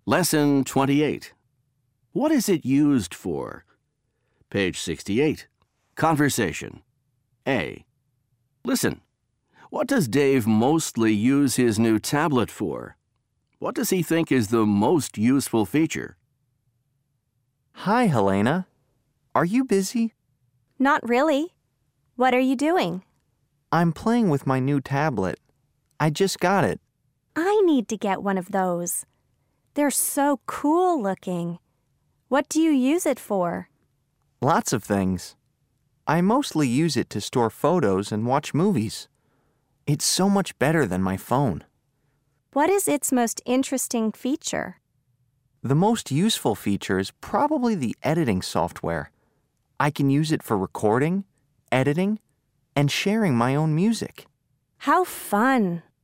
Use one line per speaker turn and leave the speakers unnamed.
Lesson 28. What is it used for? Page 68. Conversation. A. Listen. What does Dave mostly use his new tablet for? What does he think is the most useful feature?
Hi, Helena. Are you busy?
Not really. What are you doing?
I'm playing with my new tablet. I just got it.
I need to get one of those. They're so cool looking. What do you use it for?
Lots of things. I mostly use it to store photos and watch movies. It's so much better than my phone.
What is its most interesting feature?
The most useful feature is probably the editing software. I can use it for recording, editing, and sharing my own music.
How fun!